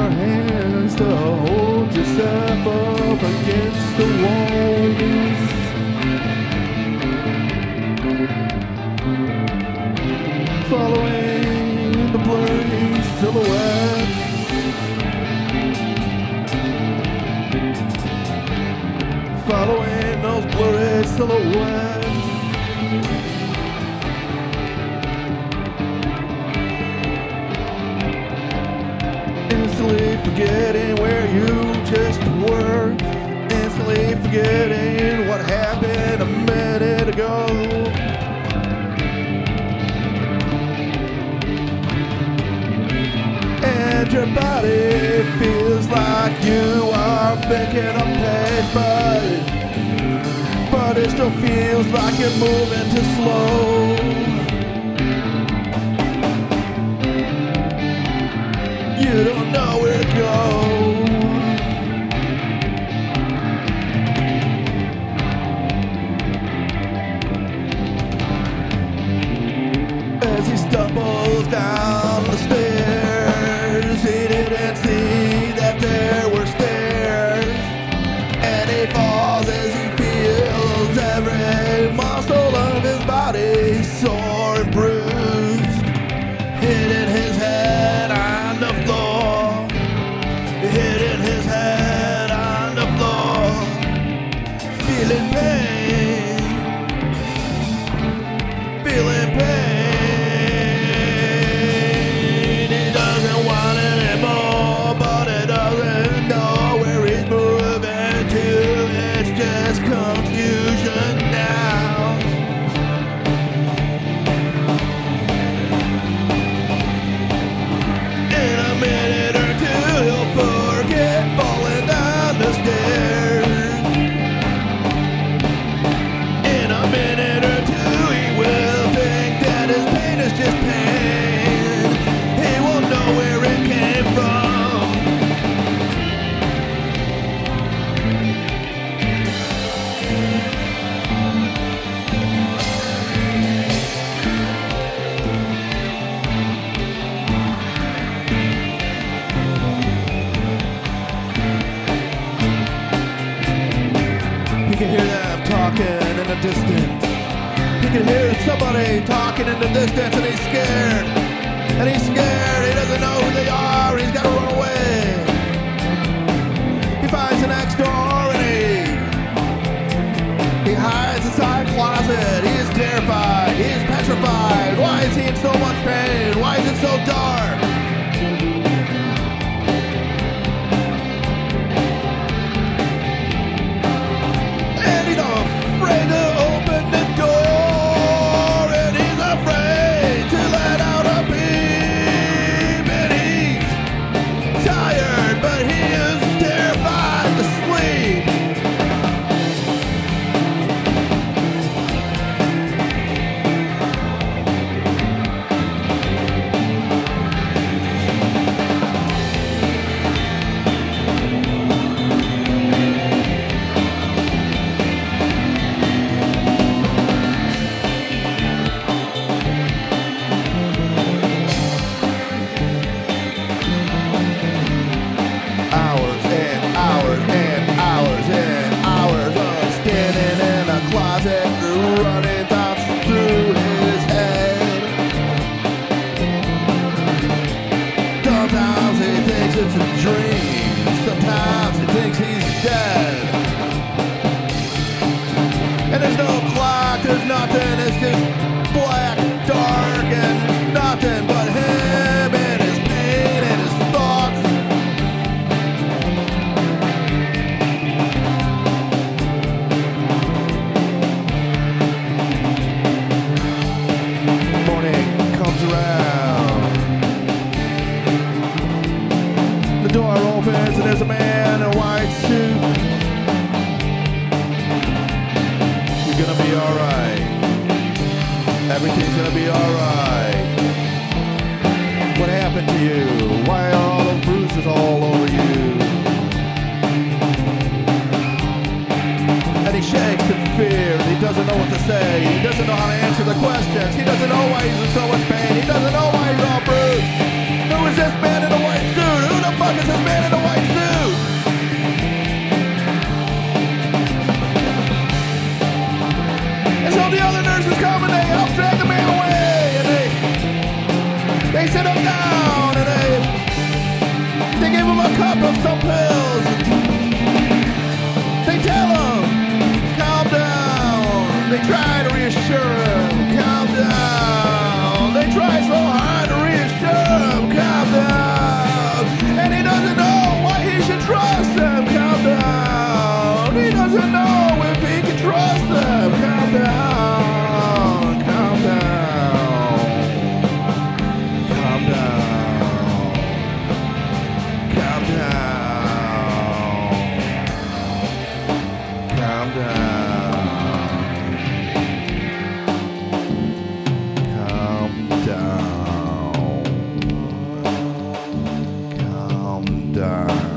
hands to hold yourself up against the walls. Following the blurry silhouettes, following those blurry silhouettes. Instantly forgetting where you just were, instantly forgetting what happened a minute ago. And your body feels like you are making a pace, but it still feels like you're moving too slow. You don't know where to go. As he stumbles down the stairs, he didn't see that there were stairs. And he falls as he feels every muscle of his body sore and bruised, hitting his head on the floor, hitting his head on the floor, feeling pain, feeling pain. He doesn't want it anymore, but he doesn't know where he's moving to. It's just confusion now. In a minute or two, he'll forget falling down the stairs. In a minute or two, he will think that his pain is just pain. He won't know where it came from. He can hear them talking in the distance. He can hear somebody talking in the distance, and he's scared. And he's scared. He doesn't know who they are. He's got to run away. He finds the next door, and he hides inside a closet. He is terrified. He is petrified. Why is he in so much pain? Why is it so dark? And he's afraid to open the door, and he's afraid to let out a peep, and he's tired, but he is terrified to sleep. Hours and hours and hours and hours of standing in a closet, running thoughts through his head. Sometimes he thinks it's a dream, sometimes he thinks he's dead. And there's no clock, there's nothing, it's just black, dark, and nothing but him and his pain and his thoughts. Morning comes around. The door opens and there's a man in a white suit. You're gonna be alright. Everything's gonna be alright. What happened to you? Why are all those bruises all over you? And he shakes in fear, and he doesn't know what to say. He doesn't know how to answer the questions. He doesn't know why he's in so much pain. He doesn't know why he's all bruised. Who is this man in a white suit? Who the fuck is this man? calm down. Calm down. Calm down.